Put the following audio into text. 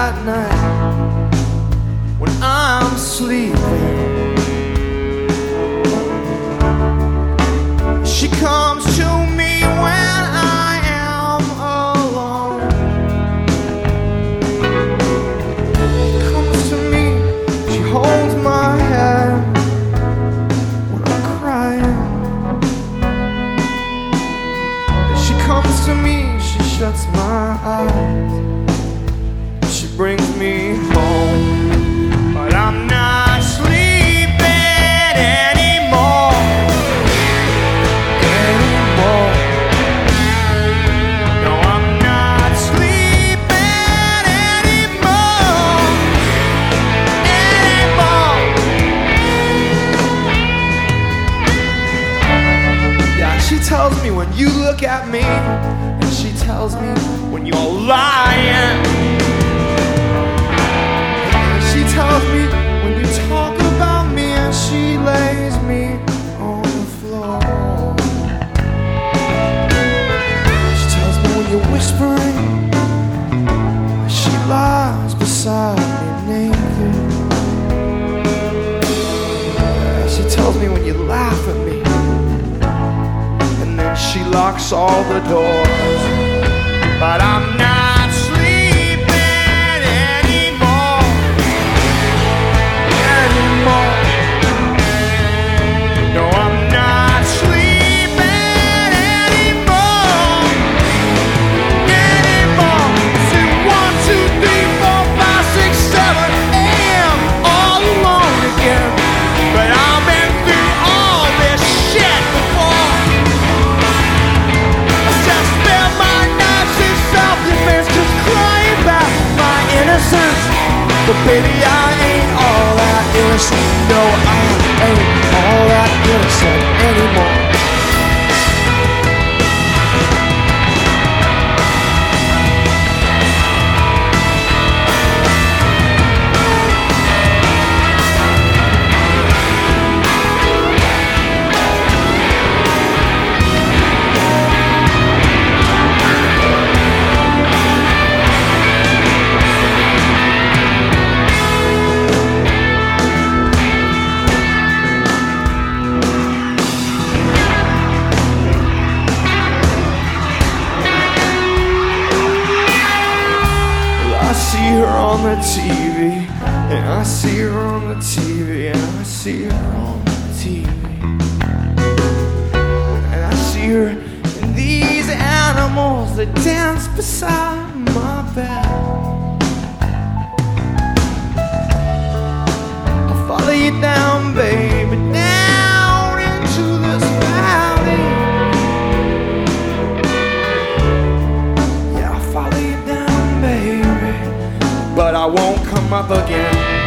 at night when I'm sleeping. She comes to me when I am alone. Comes to me, she holds my hand when I'm crying. She comes to me, she shuts my eyes. She brings me home, but I'm not sleeping anymore. No, I'm not sleeping anymore. Yeah, she tells me when you look at me, and she tells me when you're lying. She tells me when you talk about me, and she lays me on the floor. She tells me when you're whispering, she lies beside me naked. She tells me when you laugh at me, and then she locks all the doors. But I'm not sleeping anymore. No, I'm not sleeping anymore. See, 1, 2, 3, 4, 5, 6, 7 a.m. all alone again. But I've been through all this shit before. I just spent my nights in self-defense, just crying back my innocence. But baby, I ain't all that innocent. No, I ain't all that innocent anymore. I see her on the TV, and I see her on the TV, and I see her on the TV. And I see her in these animals that dance beside my bed. I'll follow you down, baby, down into this valley. Yeah, I'll follow you down, baby, but I won't come up again.